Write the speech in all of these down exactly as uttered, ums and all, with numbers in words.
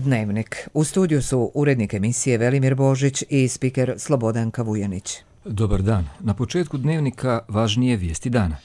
Dnevnik. U studiju su urednik emisije Velimir Božić i spiker Slobodanka Vujanić. Dobar dan. Na početku Dnevnika važnije vijesti dana.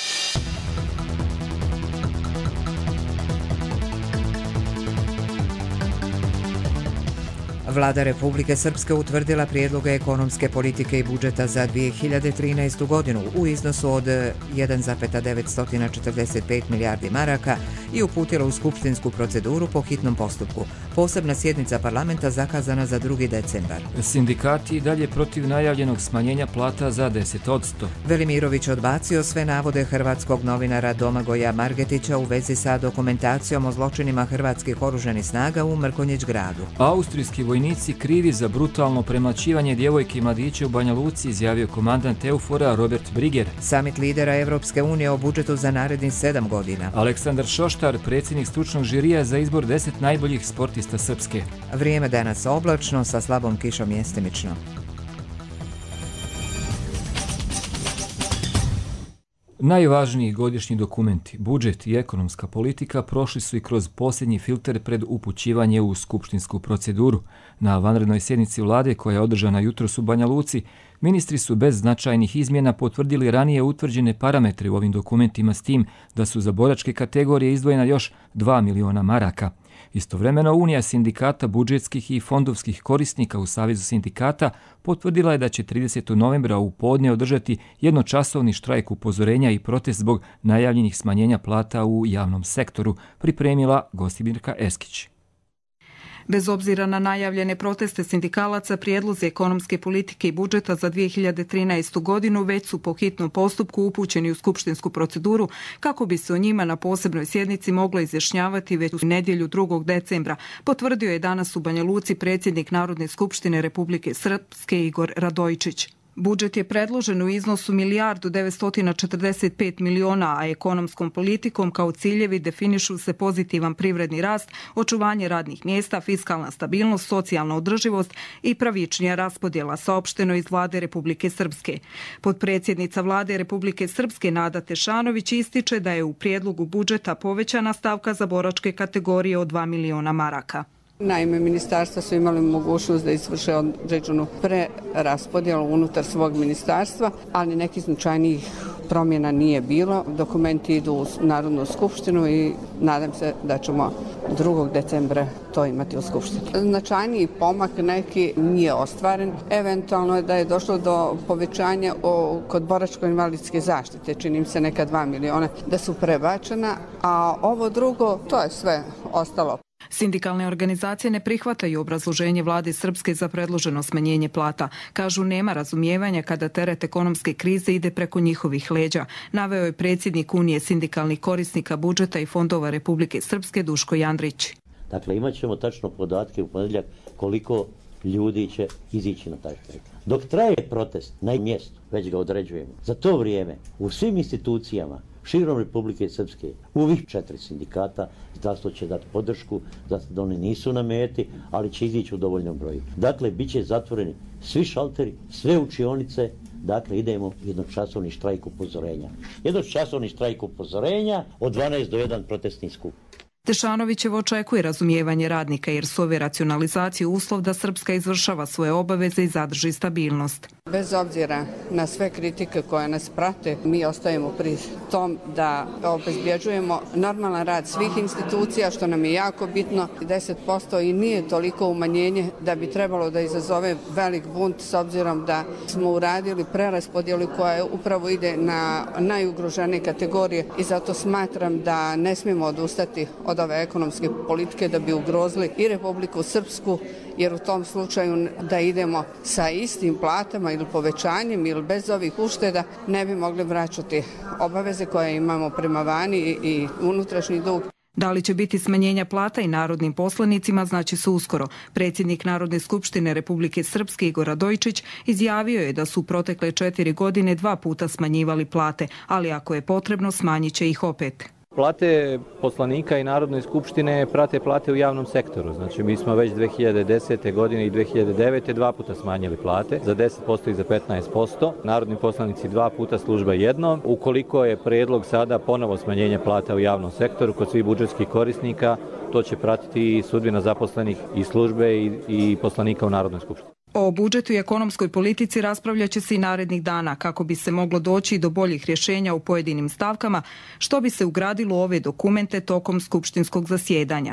Vlada Republike Srpske utvrdila prijedloge ekonomske politike i budžeta za dvije hiljade trinaestu godinu u iznosu od jedan zarez devetsto četrdeset pet milijardi maraka i uputila u skupštinsku proceduru po hitnom postupku. Posebna sjednica parlamenta zakazana za drugi decembar. Sindikati i dalje protiv najavljenog smanjenja plata za deset posto. Velimirović odbacio sve navode hrvatskog novinara Domagoja Margetića u vezi sa dokumentacijom o zločinima hrvatskih oružanih snaga u Mrkonjić gradu. Austrijski vojnici krivi za brutalno premlaćivanje djevojke i mladića u Banja Luci, izjavio komandant Eufora Robert Briger. Samit lidera Evropske unije o budžetu za narednih sedam godina. Aleksandar Šoštar, predsjednik stručnog žirija za izbor deset najboljih sportista Srpske. Vrijeme danas oblačno sa slabom kišom mjestimično. Najvažniji godišnji dokumenti, budžet i ekonomska politika prošli su i kroz posljednji filter pred upućivanje u skupštinsku proceduru. Na vanrednoj sjednici vlade koja je održana jutros u Banja Luci, ministri su bez značajnih izmjena potvrdili ranije utvrđene parametre u ovim dokumentima s tim da su za boračke kategorije izdvojena još dva miliona maraka. Istovremeno, Unija sindikata budžetskih i fondovskih korisnika u Savezu sindikata potvrdila je da će tridesetog novembra u podne održati jednočasovni štrajk upozorenja i protest zbog najavljenih smanjenja plata u javnom sektoru, pripremila Gostimirka Eskić. Bez obzira na najavljene proteste sindikalaca, prijedlozi ekonomske politike i budžeta za dvije hiljade trinaestu godinu već su po hitnom postupku upućeni u skupštinsku proceduru kako bi se o njima na posebnoj sjednici moglo izjašnjavati već u nedjelju drugog decembra, potvrdio je danas u Banja Luci predsjednik Narodne skupštine Republike Srpske Igor Radojičić. Budžet je predložen u iznosu milijardu devetsto četrdeset pet miliona, a ekonomskom politikom kao ciljevi definišu se pozitivan privredni rast, očuvanje radnih mjesta, fiskalna stabilnost, socijalna održivost i pravičnija raspodjela, saopšteno iz Vlade Republike Srpske. Potpredsjednica Vlade Republike Srpske Nada Tešanović ističe da je u prijedlogu budžeta povećana stavka za boračke kategorije od dva miliona maraka. Naime, ministarstva su imali mogućnost da izvrše određenu preraspodjelu unutar svog ministarstva, ali nekih značajnijih promjena nije bilo. Dokumenti idu u Narodnu skupštinu i nadam se da ćemo drugog decembra to imati u skupštini. Značajniji pomak neki nije ostvaren. Eventualno je da je došlo do povećanja o, kod boračko-invalidske zaštite, čini mi se neka dva miliona, da su prebačena, a ovo drugo, to je sve ostalo. Sindikalne organizacije ne prihvataju obrazloženje Vlade Srpske za predloženo smanjenje plata. Kažu nema razumijevanja kada teret ekonomske krize ide preko njihovih leđa, naveo je predsjednik Unije sindikalnih korisnika budžeta i fondova Republike Srpske Duško Jandrić. Dakle, imat ćemo tačno podatke u ponedjeljak koliko ljudi će izići na taj štrajk. Dok traje protest na mjestu, već ga određujemo. Za to vrijeme u svim institucijama širom Republike Srpske, u ovih četiri sindikata, zdravstvo će dati podršku, zato da oni nisu na meti, ali će izići u dovoljnom broju. Dakle, bit će zatvoreni svi šalteri, sve učionice, dakle, idemo jednočasovni štrajk upozorenja. Jednočasovni štrajk upozorenja od dvanaest do jedan protestni skup. Tešanovićev očekuje razumijevanje radnika jer su ove racionalizacije uslov da Srpska izvršava svoje obaveze i zadrži stabilnost. Bez obzira na sve kritike koje nas prate, mi ostajemo pri tom da obezbjeđujemo normalan rad svih institucija, što nam je jako bitno. deset posto i nije toliko umanjenje da bi trebalo da izazove velik bunt s obzirom da smo uradili preraspodjelu koja upravo ide na najugroženije kategorije i zato smatram da ne smijemo odustati od ove ekonomske politike da bi ugrozili i Republiku Srpsku, jer u tom slučaju da idemo sa istim platama ili povećanjem ili bez ovih ušteda ne bi mogli vraćati obaveze koje imamo prema vani i unutrašnji dug. Da li će biti smanjenja plata i narodnim poslanicima znači se uskoro. Predsjednik Narodne skupštine Republike Srpske Igor Radojičić izjavio je da su protekle četiri godine dva puta smanjivali plate, ali ako je potrebno smanjit će ih opet. Plate poslanika i Narodne skupštine prate plate u javnom sektoru. Znači mi smo već dve hiljade desete. godine i dve hiljade devete. dva puta smanjili plate, za deset posto i za petnaest posto. Narodni poslanici dva puta, služba jednom. Ukoliko je predlog sada ponovo smanjenje plata u javnom sektoru kod svih budžetskih korisnika, to će pratiti i sudbina zaposlenih i službe i, i poslanika u Narodnoj skupštini. O budžetu i ekonomskoj politici raspravljat će se i narednih dana kako bi se moglo doći do boljih rješenja u pojedinim stavkama, što bi se ugradilo u ove dokumente tokom skupštinskog zasjedanja.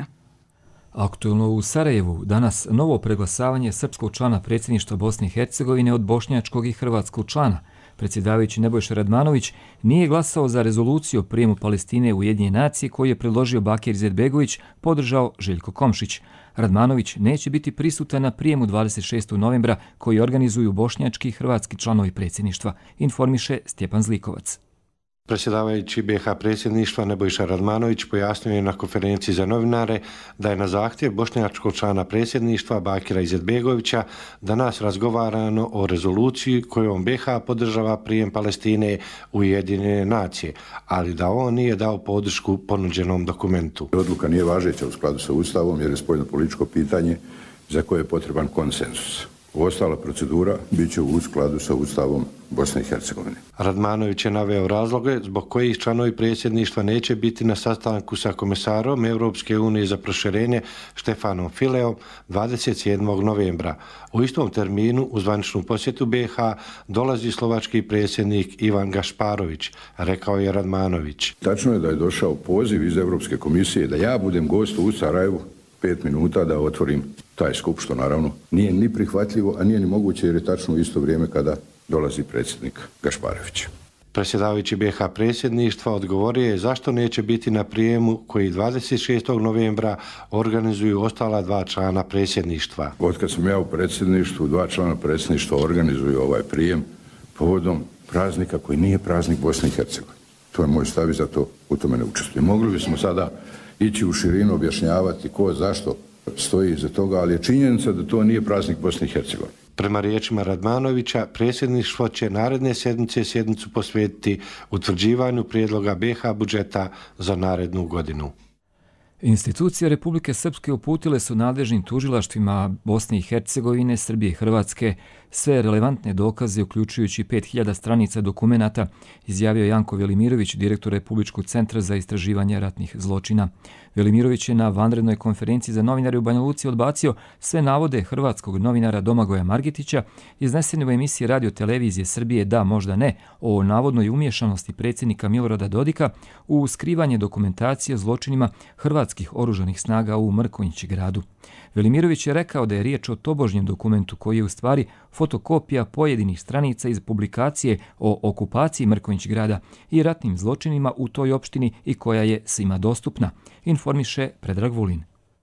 Aktuelno u Sarajevu danas novo preglasavanje srpskog člana predsjedništva Bosne i Hercegovine od bošnjačkog i hrvatskog člana. Predsjedavajući Nebojša Radmanović nije glasao za rezoluciju o prijemu Palestine u Ujedinjene nacije koju je predložio Bakir Izetbegović, podržao Željko Komšić. Radmanović neće biti prisutan na prijemu dvadeset šestog novembra koji organizuju bošnjački i hrvatski članovi predsjedništva, informiše Stjepan Zlikovac. Predsjedavajući B iH predsjedništva Nebojša Radmanović pojasnio je na konferenciji za novinare da je na zahtjev bošnjačkog člana predsjedništva Bakira Izetbegovića danas razgovarano o rezoluciji kojom B iH podržava prijem Palestine u Ujedinjene nacije, ali da on nije dao podršku ponuđenom dokumentu. Odluka nije važeća u skladu sa Ustavom jer je spoljnopolitičko pitanje za koje je potreban konsenzus. Ostala procedura bit će u skladu sa Ustavom Bosne i Hercegovine. Radmanović je naveo razloge zbog kojih članovi predsjedništva neće biti na sastanku sa komesarom Europske unije za proširenje Štefanom Fileom dvadeset sedmog novembra. U istom terminu u zvaničnu posjetu B iH dolazi slovački predsjednik Ivan Gašparović, rekao je Radmanović. Tačno je da je došao poziv iz Europske komisije da ja budem gost u Sarajevu pet minuta da otvorim taj skup, što naravno nije ni prihvatljivo, a nije ni moguće jer je tačno u isto vrijeme kada dolazi predsjednik Gašparović. Predsjedavajući B iH predsjedništva odgovorio je zašto neće biti na prijemu koji dvadeset šestog novembra organizuju ostala dva člana predsjedništva. Od kad sam ja u predsjedništvu, dva člana predsjedništva organizuju ovaj prijem povodom praznika koji nije praznik Bosne i Hercegovine. To je moj stav i zato u tome ne učestvujem. Mogli bismo sada ići u širinu, objašnjavati ko zašto stoji iza toga, ali je činjenica da to nije praznik Bosne i Hercegovine. Prema riječima Radmanovića, predsjedništvo će naredne sedmice sjednicu posvetiti utvrđivanju prijedloga B iH budžeta za narednu godinu. Institucije Republike Srpske uputile su nadležnim tužilaštvima Bosne i Hercegovine, Srbije i Hrvatske sve relevantne dokaze, uključujući pet hiljada stranica dokumenata, izjavio Janko Velimirović, direktor Republičkog centra za istraživanje ratnih zločina. Velimirović je na vanrednoj konferenciji za novinare u Banja Luci odbacio sve navode hrvatskog novinara Domagoja Margetića, iznesene u emisiji Radio Televizije Srbije Da, možda ne, o navodnoj umješanosti predsjednika Milorada Dodika u skrivanje dokumentacije o zločinima hrvatskih oružanih snaga u Mrkonjić-gradu. Velimirović je rekao da je riječ o tobožnjem dokumentu koji je u stvari fotokopija pojedinih stranica iz publikacije o okupaciji Mrkonjić-grada i ratnim zločinima u toj opštini i koja je svima dostupna, informiše Predrag Vulin.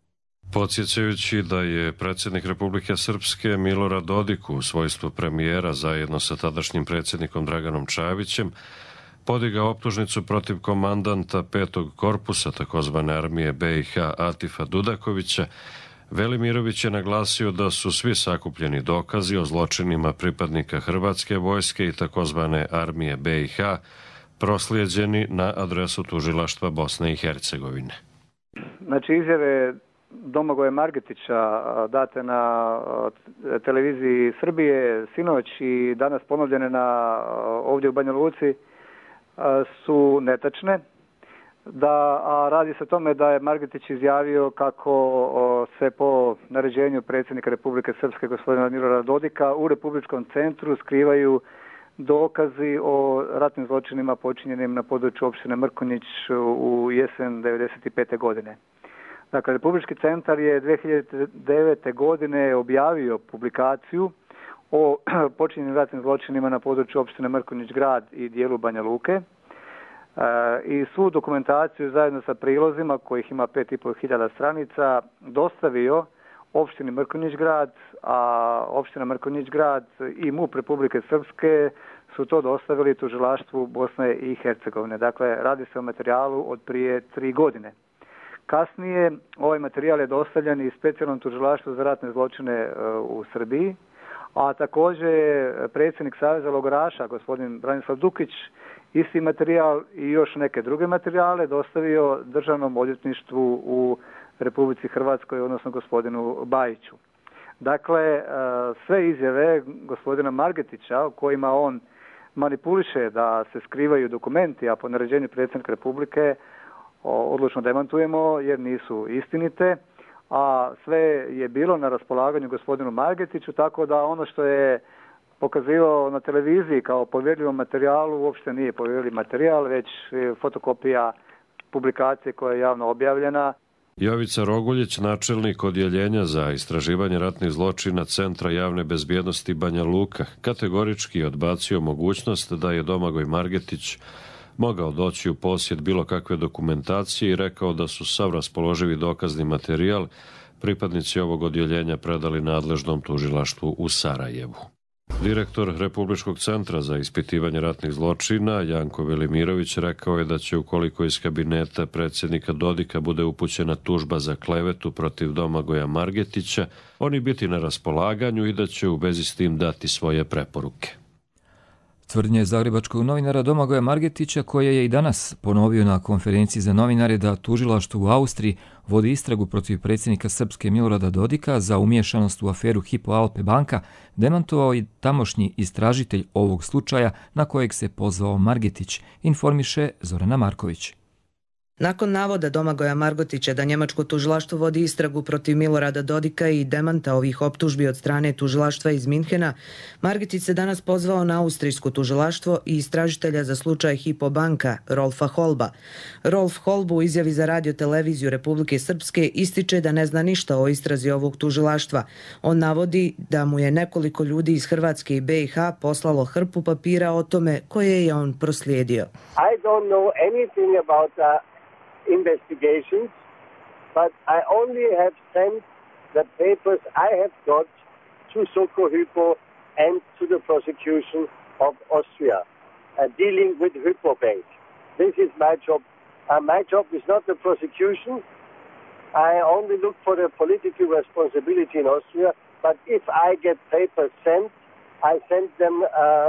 Podsjećajući da je predsjednik Republike Srpske Milorad Dodik u svojstvu premijera zajedno sa tadašnjim predsjednikom Draganom Čavićem podigao optužnicu protiv komandanta petog korpusa takozvane armije B iH Atifa Dudakovića, Velimirović je naglasio da su svi sakupljeni dokazi o zločinima pripadnika Hrvatske vojske i takozvane armije B iH proslijeđeni na adresu tužilaštva Bosne i Hercegovine. Znači, izjave Domagoja Margetića date na televiziji Srbije sinoć i danas ponovljene na, ovdje u Banja Luci su netačne. Da, a radi se o tome da je Margetić izjavio kako o, se po naređenju predsjednika Republike Srpske gospodina Milorada Dodika u Republičkom centru skrivaju dokazi o ratnim zločinima počinjenim na području opštine Mrkonjić u jesen devedeset pete. godine. Dakle, Republički centar je dve hiljade devete. godine objavio publikaciju o počinjenim ratnim zločinima na području opštine Mrkonjić grad i dijelu Banja Luke. I svu dokumentaciju zajedno sa prilozima, kojih ima pet i pol hiljada stranica, dostavio opštini Mrkonjić grad, a opština Mrkonjić grad i MUP Republike Srpske su to dostavili tužilaštvu Bosne i Hercegovine. Dakle, radi se o materijalu od prije tri godine. Kasnije ovaj materijal je dostavljen i specijalnom tužilaštvu za ratne zločine u Srbiji, a također predsjednik Saveza logoraša, gospodin Branislav Dukić, isti materijal i još neke druge materijale dostavio Državnom odvjetništvu u Republici Hrvatskoj, odnosno gospodinu Bajiću. Dakle, sve izjave gospodina Margetića, o kojima on manipuliše da se skrivaju dokumenti, a po naređenju predsjednika Republike odlučno demantujemo jer nisu istinite, a sve je bilo na raspolaganju gospodinu Margetiću, tako da ono što je pokazivao na televiziji kao povjerljivom materijalu uopšte nije povjerljiv materijal, već fotokopija publikacije koja je javno objavljena. Jovica Roguljić, načelnik odjeljenja za istraživanje ratnih zločina Centra javne bezbjednosti Banja Luka, kategorički odbacio mogućnost da je Domagoj Margetić mogao doći u posjed bilo kakve dokumentacije i rekao da su sav raspoloživi dokazni materijal pripadnici ovog odjeljenja predali nadležnom tužilaštvu u Sarajevu. Direktor Republičkog centra za ispitivanje ratnih zločina Janko Velimirović rekao je da će, ukoliko iz kabineta predsjednika Dodika bude upućena tužba za klevetu protiv Domagoja Margetića, oni biti na raspolaganju i da će u vezi s tim dati svoje preporuke. Tvrdnje zagrebačkog novinara Domagoja Margetića, koje je i danas ponovio na konferenciji za novinare da tužilaštvo u Austriji vodi istragu protiv predsjednika Srpske Milorada Dodika za umiješanost u aferu Hypo Alpe banka, demantovao i tamošnji istražitelj ovog slučaja na kojeg se pozvao Margetić, informiše Zorana Marković. Nakon navoda Domagoja Margetića da njemačko tužilaštvo vodi istragu protiv Milorada Dodika i demanta ovih optužbi od strane tužilaštva iz Minhena, Margetić se danas pozvao na austrijsko tužilaštvo i istražitelja za slučaj Hypo banka, Rolfa Holba. Rolf Holbu u izjavi za radio-televiziju Republike Srpske ističe da ne zna ništa o istrazi ovog tužilaštva. On navodi da mu je nekoliko ljudi iz Hrvatske i B i H poslalo hrpu papira o tome koje je on proslijedio. I don't know anything about the investigations, but I only have sent the papers I have got to Soko Hypo and to the prosecution of Austria, uh, dealing with Hypo Bank. This is my job. Uh, my job is not the prosecution. I only look for the political responsibility in Austria, but if I get papers sent, I send them uh,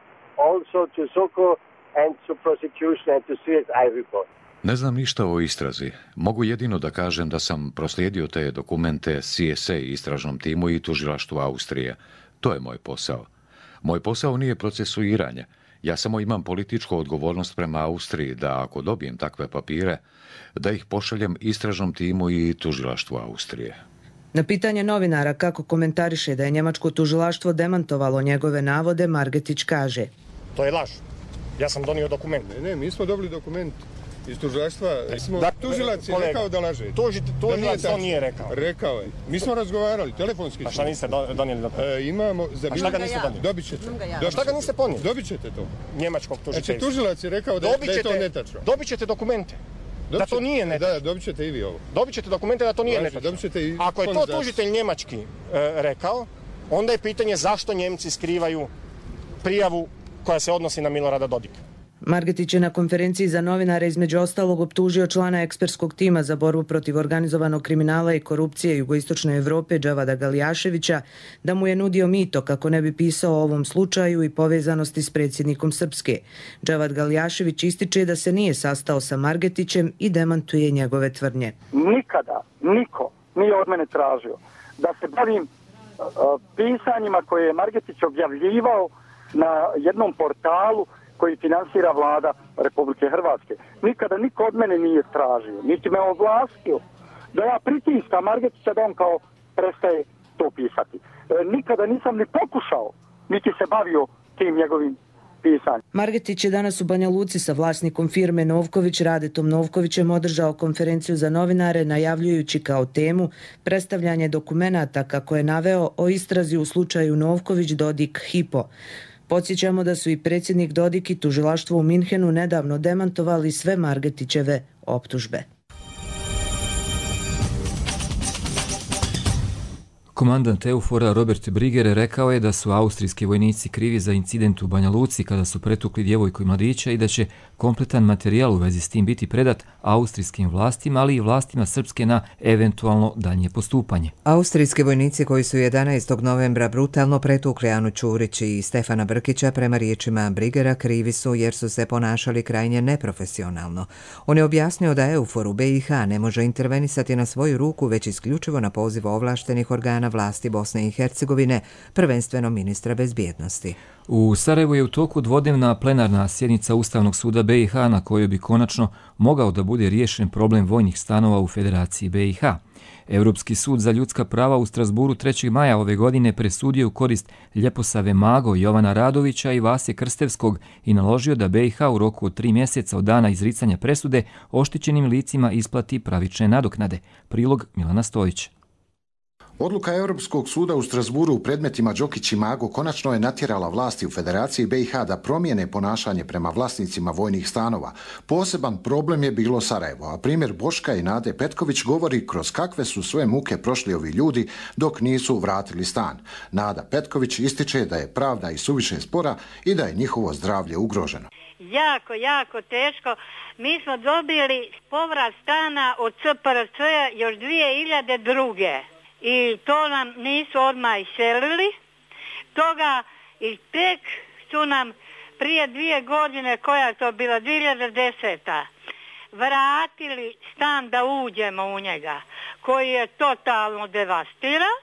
also to Soko and to prosecution and to C S I report. Ne znam ništa o istrazi. Mogu jedino da kažem da sam proslijedio te dokumente C S A istražnom timu i tužilaštvu Austrije. To je moj posao. Moj posao nije procesuiranje. Ja samo imam političku odgovornost prema Austriji da ako dobijem takve papire, da ih pošaljem istražnom timu i tužilaštvu Austrije. Na pitanje novinara kako komentariše da je njemačko tužilaštvo demantovalo njegove navode, Margetić kaže: To je laž. Ja sam donio dokument. Ne, ne, mi smo dobili dokument iz tužilaštva. Da, tužilac je kolega, rekao da laže. Tuži, tužilac to nije rekao. Rekao je. Mi smo razgovarali, telefonski. A šta niste donijeli dokument? E, imamo za... A šta ga niste donijeli? Dobit ćete. A šta ga niste ponijeli? Dobit ćete to. Njemačkog tužiteljstva. Znači, tužilac je rekao da, da je to netačno. Dobit ćete dokumente. Da to nije netačno. Da, dobit ćete i vi ovo. Dobit ćete dokumente da to nije Laži, netačno. I Ako je to tužitelj njemački e, rekao, onda je pitanje zašto Njemci skrivaju prijavu koja se odnosi na Milorada Dodika. Margetić je na konferenciji za novinare između ostalog optužio člana ekspertskog tima za borbu protiv organizovanog kriminala i korupcije Jugoistočne Evrope Džavada Galjaševića da mu je nudio mito kako ne bi pisao o ovom slučaju i povezanosti s predsjednikom Srpske. Džavad Galjašević ističe da se nije sastao sa Margetićem i demantuje njegove tvrdnje. Nikada niko nije od mene tražio da se bavim uh, pisanjima koje je Margetić objavljivao na jednom portalu koji finansira vlada Republike Hrvatske. Nikada niko od mene nije tražio, niti me ovlastio da ja pritiskam Margetića da on kao prestaje to pisati. E, nikada nisam ni pokušao, niti se bavio tim njegovim pisanjem. Margetić je danas u Banja Luci sa vlasnikom firme Novković, Radetom Novkovićem, održao konferenciju za novinare najavljujući kao temu predstavljanje dokumenata kako je naveo o istrazi u slučaju Novković Dodik Hypo. Podsjećamo da su i predsjednik Dodik i tužilaštvo u Minhenu nedavno demantovali sve Margetićeve optužbe. Komandant Eufora Robert Briger rekao je da su austrijski vojnici krivi za incident u Banja Luci kada su pretukli djevojku i mladića i da će kompletan materijal u vezi s tim biti predat austrijskim vlastima, ali i vlastima Srpske na eventualno daljnje postupanje. Austrijski vojnici koji su jedanaestog novembra brutalno pretukli Anu Ćurić i Stefana Brkića, prema riječima Brigera, krivi su jer su se ponašali krajnje neprofesionalno. On je objasnio da Eufor u B i H ne može intervenisati na svoju ruku, već isključivo na poziv ovlaštenih organa vlasti Bosne i Hercegovine, prvenstveno ministra bezbjednosti. U Sarajevu je u toku dvodnevna plenarna sjednica Ustavnog suda B i H na kojoj bi konačno mogao da bude riješen problem vojnih stanova u Federaciji B i H. Europski sud za ljudska prava u Strasburu trećeg maja ove godine presudio u korist Ljeposave Mago, Jovana Radovića i Vasje Krstevskog i naložio da B i H u roku od tri mjeseca od dana izricanja presude oštećenim licima isplati pravične nadoknade. Prilog Milana Stojić. Odluka Europskog suda u Strasburu u predmetima Đokić i Mago konačno je natjerala vlasti u Federaciji B i H da promijene ponašanje prema vlasnicima vojnih stanova. Poseban problem je bilo Sarajevo, a primjer Boška i Nade Petković govori kroz kakve su sve muke prošli ovi ljudi dok nisu vratili stan. Nada Petković ističe da je pravda i suviše spora i da je njihovo zdravlje ugroženo. Jako, jako teško. Mi smo dobili povrat stana od C P R C-a još dvije hiljade druge. I to nam nisu odmah iselili. Toga i tek su nam prije dvije godine, koja je to bila, dvije hiljade deseta, vratili stan da uđemo u njega, koji je totalno devastiran.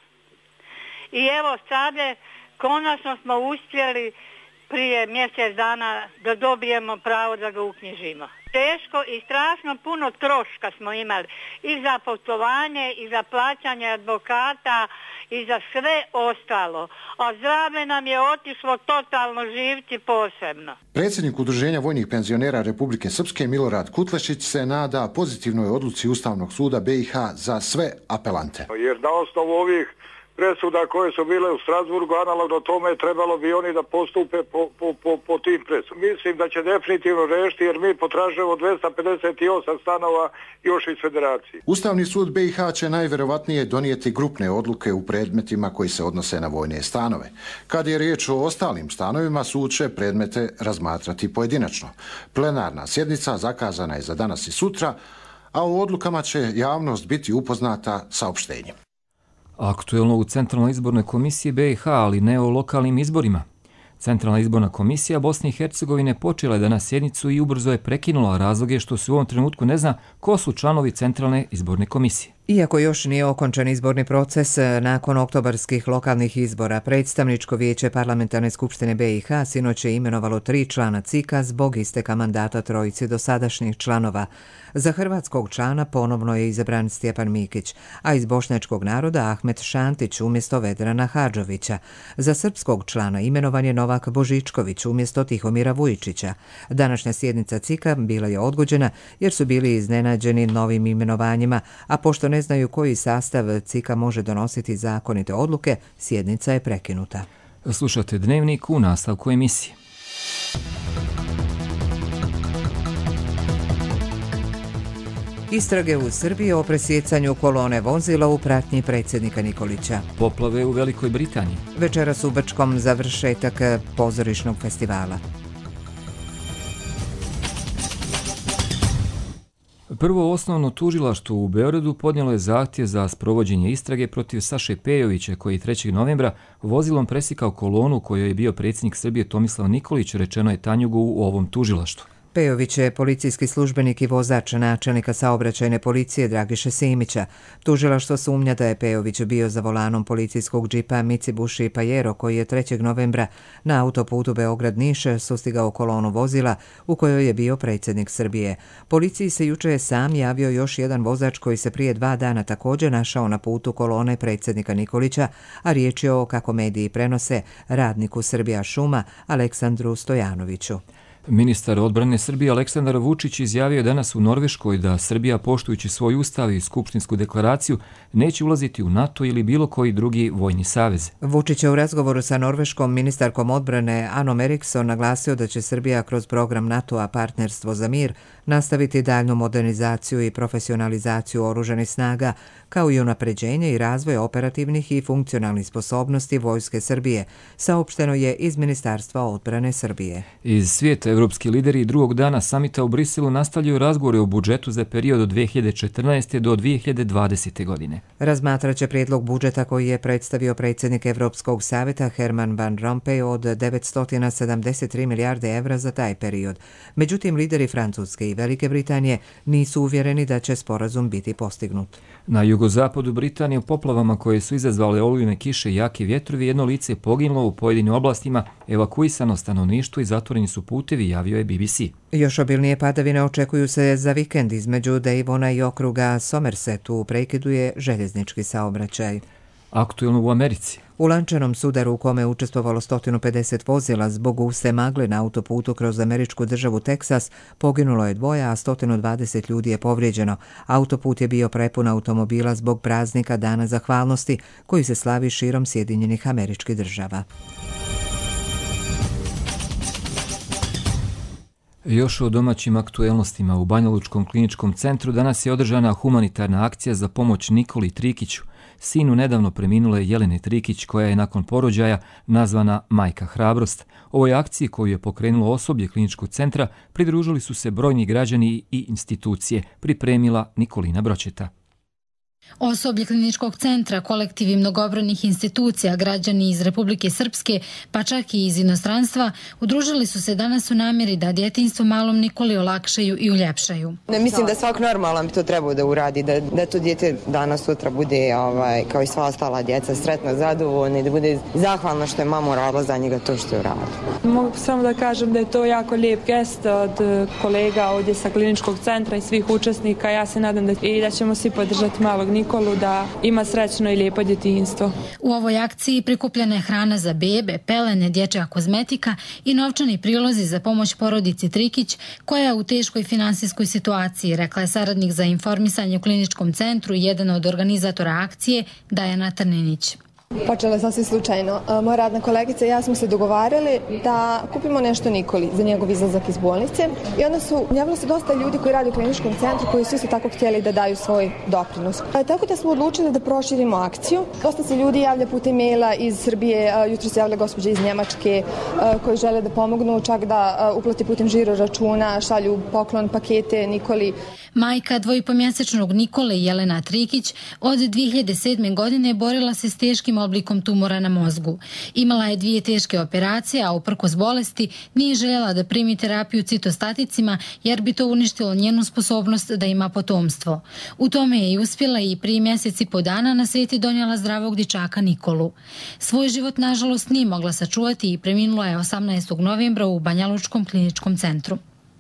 I evo sada konačno smo uspjeli prije mjesec dana da dobijemo pravo da ga uknjižimo. Teško i strašno puno troška smo imali i za putovanje i za plaćanje advokata i za sve ostalo. A zdravlje nam je otišlo totalno, živci posebno. Predsjednik Udruženja vojnih penzionera Republike Srpske Milorad Kutlešić se nada pozitivnoj odluci Ustavnog suda B i H za sve apelante. Jer na osnovu ovih presuda koje su bile u Strasburgu, analogno tome trebalo bi oni da postupe po, po, po, po tim presudama. Mislim da će definitivno rešiti jer mi potražujemo dvesta pedeset osam stanova još iz Federacije. Ustavni sud B i H će najvjerovatnije donijeti grupne odluke u predmetima koji se odnose na vojne stanove. Kad je riječ o ostalim stanovima, sud će predmete razmatrati pojedinačno. Plenarna sjednica zakazana je za danas i sutra, a o odlukama će javnost biti upoznata saopštenjem. Aktuelno u Centralnoj izbornoj komisiji B i H, ali ne o lokalnim izborima. Centralna izborna komisija Bosne i Hercegovine počela je danas sjednicu i ubrzo je prekinula razloge što se u ovom trenutku ne zna ko su članovi Centralne izborne komisije. Iako još nije okončan izborni proces, nakon oktobarskih lokalnih izbora, predstavničko vijeće Parlamentarne skupštine B i H sinoć je imenovalo tri člana C I K-a zbog isteka mandata trojici dosadašnjih članova. Za hrvatskog člana ponovno je izabran Stjepan Mikić, a iz bošnjačkog naroda Ahmet Šantić umjesto Vedrana Hadžovića. Za srpskog člana imenovan je Novak Božičković umjesto Tihomira Vujičića. Današnja sjednica C I K-a bila je odgođena jer su bili iznenađeni novim imenovanjima, a pošto ne znaju koji sastav C I K-a može donositi zakonite odluke, sjednica je prekinuta. Slušate Dnevnik u nastavku emisije. Istrage u Srbiji o presjecanju kolone vozila u pratnji predsjednika Nikolića. Poplave u Velikoj Britaniji. Večeras u Brčkom završetak pozorišnog festivala. Prvo osnovno tužilaštvo u Beogradu podnijelo je zahtjev za sprovođenje istrage protiv Saše Pejovića, koji je trećeg novembra vozilom presjekao kolonu kojoj je bio predsjednik Srbije Tomislav Nikolić, rečeno je Tanjugu u ovom tužilaštvu. Pejović je policijski službenik i vozač načelnika saobraćajne policije Dragiše Simića. Tužilaštvo sumnja da je Pejović bio za volanom policijskog džipa Mitsubishi Pajero koji je trećeg novembra na autoputu Beograd-Niš sustigao kolonu vozila u kojoj je bio predsjednik Srbije. Policiji se juče sam javio još jedan vozač koji se prije dva dana također našao na putu kolone predsjednika Nikolića, a riječ je o, kako mediji prenose, radniku Srbija šuma Aleksandru Stojanoviću. Ministar odbrane Srbije Aleksandar Vučić izjavio danas u Norveškoj da Srbija, poštujući svoj ustav i skupštinsku deklaraciju, neće ulaziti u NATO ili bilo koji drugi vojni savez. Vučić je u razgovoru sa norveškom ministarkom odbrane Anom Eriksson naglasio da će Srbija kroz program NATO-a Partnerstvo za mir nastaviti daljnu modernizaciju i profesionalizaciju oružanih snaga, kao i unapređenje i razvoj operativnih i funkcionalnih sposobnosti Vojske Srbije, saopšteno je iz Ministarstva odbrane Srbije. Iz svijeta evropski lideri drugog dana samita u Briselu nastavljaju razgovore o budžetu za period od dve hiljade četrnaeste. do dve hiljade dvadesete. godine. Razmatraće prijedlog budžeta koji je predstavio predsjednik Evropskog savjeta Herman Van Rompuy od devetsto sedamdeset tri milijarde evra za taj period. Međutim, lideri Francuske i Velike Britanije nisu uvjereni da će sporazum biti postignut. Na jugozapadu Britanije u poplavama koje su izazvale olujne kiše i jaki vjetrovi jedno lice je poginulo u pojedinim oblastima, evakuisano stanovništvo i zatvoreni su putevi, javio je B B C. Još obilnije padavine očekuju se za vikend između Devona i okruga Somerset. U prekidu je željeznički saobraćaj. Aktuelno u Americi. U lančanom sudaru u kome je učestvovalo sto pedeset vozila zbog guste magle na autoputu kroz američku državu Teksas poginulo je dvoje, a sto dvadeset ljudi je povrijeđeno. Autoput je bio prepun automobila zbog praznika Dana zahvalnosti koji se slavi širom Sjedinjenih Američkih Država. Još o domaćim aktuelnostima. U Banjalučkom kliničkom centru danas je održana humanitarna akcija za pomoć Nikoli Trikiću, sinu nedavno preminule Jelene Trikić, koja je nakon porođaja nazvana Majka Hrabrost. Ovoj akciji koju je pokrenulo osoblje kliničkog centra pridružili su se brojni građani i institucije, pripremila Nikolina Bročeta. Osoblje kliničkog centra, kolektivi mnogobrojnih institucija, građani iz Republike Srpske, pa čak i iz inostranstva, udružili su se danas u namjeri da djetinjstvo malom Nikoli olakšaju i uljepšaju. Ne, mislim da svak normalan bi to trebao da uradi, da, da to djete danas sutra bude ovaj, kao i sva ostala djeca sretno, zadovoljna i da bude zahvalna što je mama uradila za njega to što je uradila. Mogu samo da kažem da je to jako lijep gest od kolega ovdje sa kliničkog centra i svih učesnika. Ja se nadam da, i da ćemo svi podržati malog Nikolu da ima srećno i lijepo djetinjstvo. U ovoj akciji prikupljena je hrana za bebe, pelene, dječja kozmetika i novčani prilozi za pomoć porodici Trikić, koja je u teškoj finansijskoj situaciji, rekla je saradnik za informisanje u kliničkom centru i jedan od organizatora akcije, Dajana Trninić. Počelo je sasvim slučajno. Moja radna kolegica i ja smo se dogovarali da kupimo nešto Nikoli za njegov izlazak iz bolnice i onda su javilo se dosta ljudi koji rade u kliničkom centru koji su isto tako htjeli da daju svoj doprinos. Tako da smo odlučili da proširimo akciju. Dosta se ljudi javlja putem maila iz Srbije, jutro se javlja gospođa iz Njemačke koji žele da pomognu, čak da uplati putem žiro računa, šalju poklon, pakete Nikoli. Majka dvojipomjesečnog Nikole, Jelena Trikić, od dvije hiljade sedme. godine borila se s teškim oblikom tumora na mozgu. Imala je dvije teške operacije, a uprkos bolesti nije željela da primi terapiju citostaticima jer bi to uništilo njenu sposobnost da ima potomstvo. U tome je i uspjela i prije mjesec i po dana na svijet je donijela zdravog dječaka Nikolu. Svoj život nažalost nije mogla sačuvati i preminula je osamnaestog novembra u Banjalučkom kliničkom centru.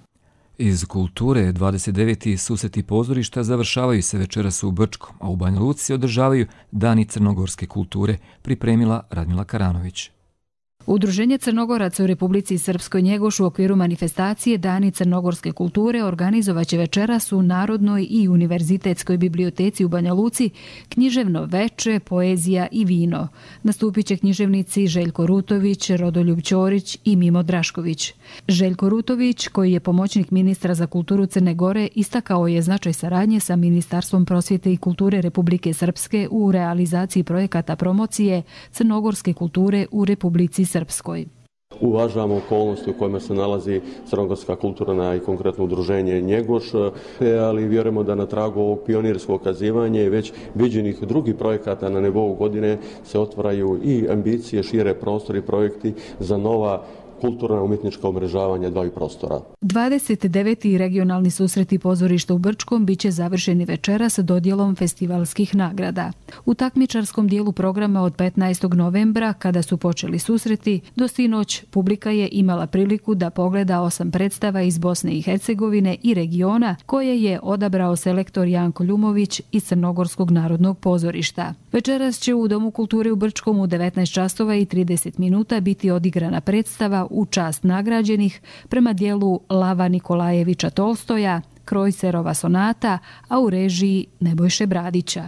Iz kulture dvadeset deveti susreti pozorišta završavaju se večeras u Brčkom, a u Banja Luci održavaju Dani crnogorske kulture, pripremila Radmila Karanović. Udruženje Crnogoraca u Republici Srpskoj Njegoš u okviru manifestacije Dani crnogorske kulture organizovaće večeras u Narodnoj i Univerzitetskoj biblioteci u Banja Luci književno veče, poezija i vino. Nastupit će književnici Željko Rutović, Rodoljub Ćorić i Mimo Drašković. Željko Rutović, koji je pomoćnik ministra za kulturu Crne Gore, istakao je značaj saradnje sa Ministarstvom prosvjete i kulture Republike Srpske u realizaciji projekata promocije crnogorske kulture u Republici Srpskoj. Uvažavamo okolnosti u kojima se nalazi crnogorska kulturna i konkretno udruženje Njegoš, ali vjerujemo da na tragu ovog pionirskog kazivanja i već viđenih drugih projekata na nivou godine se otvaraju i ambicije, šire prostori i projekti za nova kulturna umjetnička umrežavanja dvaju prostora. dvadeset deveti regionalni susreti pozorišta u Brčkom biće završeni večeras dodjelom festivalskih nagrada. U takmičarskom dijelu programa od petnaestog novembra, kada su počeli susreti, do sinoć publika je imala priliku da pogleda osam predstava iz Bosne i Hercegovine i regiona koje je odabrao selektor Janko Ljumović iz Crnogorskog narodnog pozorišta. Večeras će u Domu kulture u Brčkom u devetnaest časova i trideset minuta biti odigrana predstava u čast nagrađenih prema dijelu Lava Nikolajevića Tolstoja, Krojserova sonata, a u režiji Nebojše Bradića.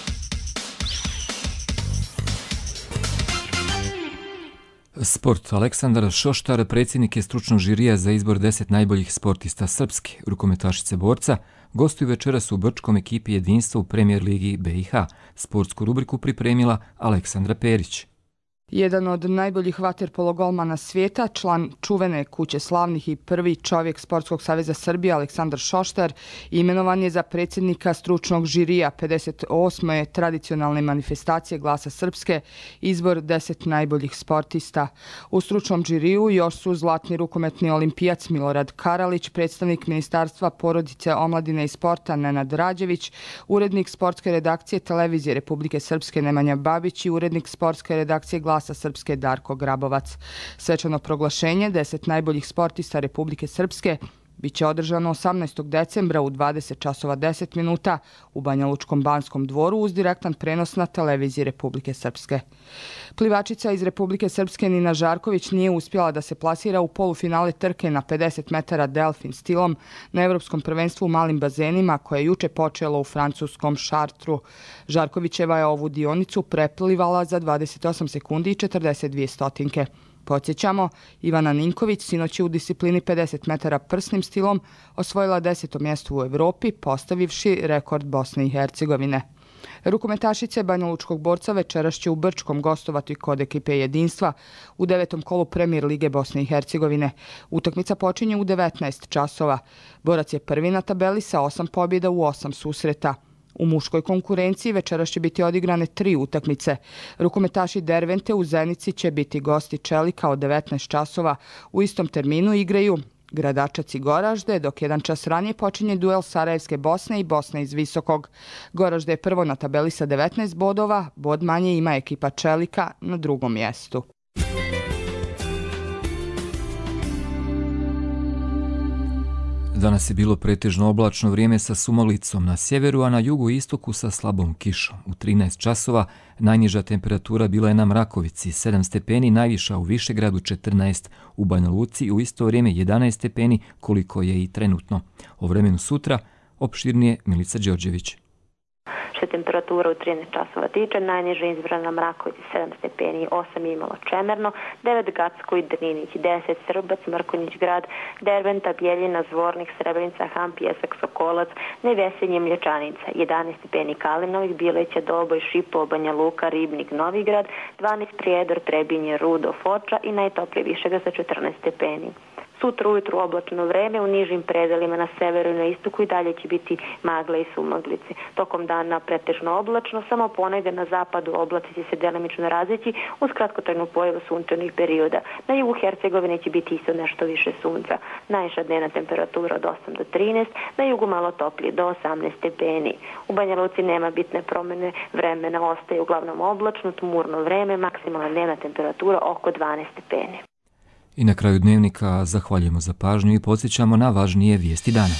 Sport. Aleksandar Šoštar, predsjednik je stručnog žirija za izbor deset najboljih sportista srpske, rukometašice borca, gostuju večeras u Brčkom ekipi jedinstva u Premijer ligi B i H. Sportsku rubriku pripremila Aleksandra Perić. Jedan od najboljih vaterpolo golmana svijeta, član čuvene kuće slavnih i prvi čovjek Sportskog saveza Srbije Aleksandar Šoštar imenovan je za predsjednika stručnog žirija pedeset osme tradicionalne manifestacije Glasa Srpske, izbor deset najboljih sportista. U stručnom žiriju još su zlatni rukometni olimpijac Milorad Karalić, predstavnik Ministarstva porodice, omladine i sporta Nenad Rađević, urednik sportske redakcije Televizije Republike Srpske Nemanja Babić i urednik sportske redakcije Glasa Glasa Srpske Darko Grabovac. Svečano proglašenje deset najboljih sportista Republike Srpske biće održano osamnaestog decembra u dvadeset časova deset minuta u Banjalučkom Banskom dvoru uz direktan prenos na Televiziji Republike Srpske. Plivačica iz Republike Srpske Nina Žarković nije uspjela da se plasira u polufinale trke na pedeset metara delfin stilom na Evropskom prvenstvu u malim bazenima koje je juče počelo u francuskom Šartru. Žarkovićeva je ovu dionicu preplivala za dvadeset osam sekundi i četrdeset dvije stotinke. Podsjećamo, Ivana Ninković sinoć je u disciplini pedeset metara prsnim stilom osvojila deseto mjesto u Evropi, postavivši rekord Bosne i Hercegovine. Rukometašice Banjalučkog borca večeras će u Brčkom gostovati kod ekipe jedinstva u devetom kolu Premijer lige Bosne i Hercegovine. Utakmica počinje u devetnaest časova. Borac je prvi na tabeli sa osam pobjeda u osam susreta. U muškoj konkurenciji večeras će biti odigrane tri utakmice. Rukometaši Dervente u Zenici će biti gosti Čelika od devetnaest časova. U istom terminu igraju Gradačac i Goražde, dok jedan čas ranije počinje duel Sarajevske Bosne i Bosne iz Visokog. Goražde je prvo na tabeli sa devetnaest bodova, bod manje ima ekipa Čelika na drugom mjestu. Danas je bilo pretežno oblačno vrijeme sa sumalicom na sjeveru, a na jugu i istoku sa slabom kišom. U trinaest časova najniža temperatura bila je na Mrakovici sedam stepeni, najviša u Višegradu četrnaest, u Banja Luci i u isto vrijeme jedanaest stepeni, koliko je i trenutno. O vremenu sutra opširnije Milica Đorđević. Što temperatura u trinaest časova tiče, najniža izmjerena na Mrakovici sedam stepeni, osam je imalo Čemerno, devet Gacko i Drnić, deset Srbac, Mrkonjić grad, Derventa, Bjeljina, Zvornik, Srebrenica, Han, Pjesak, Sokolac, Nevesenje, Mlječanica, jedanaest stepeni Kalim, Novih Bileća, Doboj, Šipo, Banja Luka, Ribnik, Novigrad, dvanaest Prijedor, Trebinje, Rudo, Foča i najtoplije Višega sa četrnaest stepeni. Sutra ujutru oblačno vreme, u nižim predelima na severu i na istoku i dalje će biti magle i sumaglice. Tokom dana pretežno oblačno, samo ponegde na zapadu oblaci će se delimično razlići uz kratkotrajnu pojavu sunčanih perioda. Na jugu Hercegovine će biti isto nešto više sunca. Najviša dnevna temperatura od osam do trinaest, na jugu malo toplije do osamnaest stepeni. U Banja Luci nema bitne promjene vremena, ostaje uglavnom oblačno, tmurno vreme, maksimalna dnevna temperatura oko dvanaest stepeni. I na kraju dnevnika zahvaljujemo za pažnju i podsjećamo na važnije vijesti dana.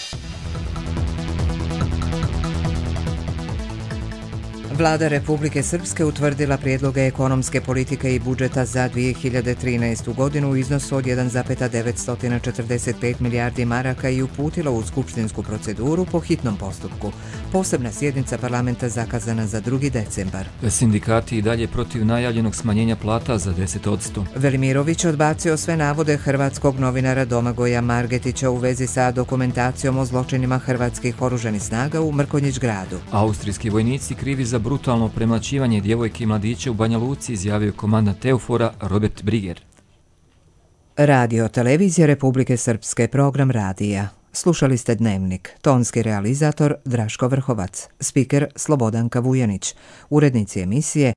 Vlada Republike Srpske utvrdila prijedloge ekonomske politike i budžeta za dvije hiljade trinaestu godinu u iznosu od jedan zarez devetsto četrdeset pet milijardi maraka i uputila u skupštinsku proceduru po hitnom postupku. Posebna sjednica parlamenta zakazana za drugi decembar. Sindikati i dalje protiv najavljenog smanjenja plata za deset posto. Velimirović odbacio sve navode hrvatskog novinara Domagoja Margetića u vezi sa dokumentacijom o zločinima hrvatskih oružanih snaga u Mrkonjić gradu. Austrijski vojnici krivi za brutalno premlaćivanje djevojke i mladića u Banja Luci, izjavio komandant Eufora Robert Briger. Radio Televizija Republike Srpske, program radija. Slušali ste Dnevnik. Tonski realizator Draško Vrhovac. Spiker Slobodanka Vujanić. Urednici emisije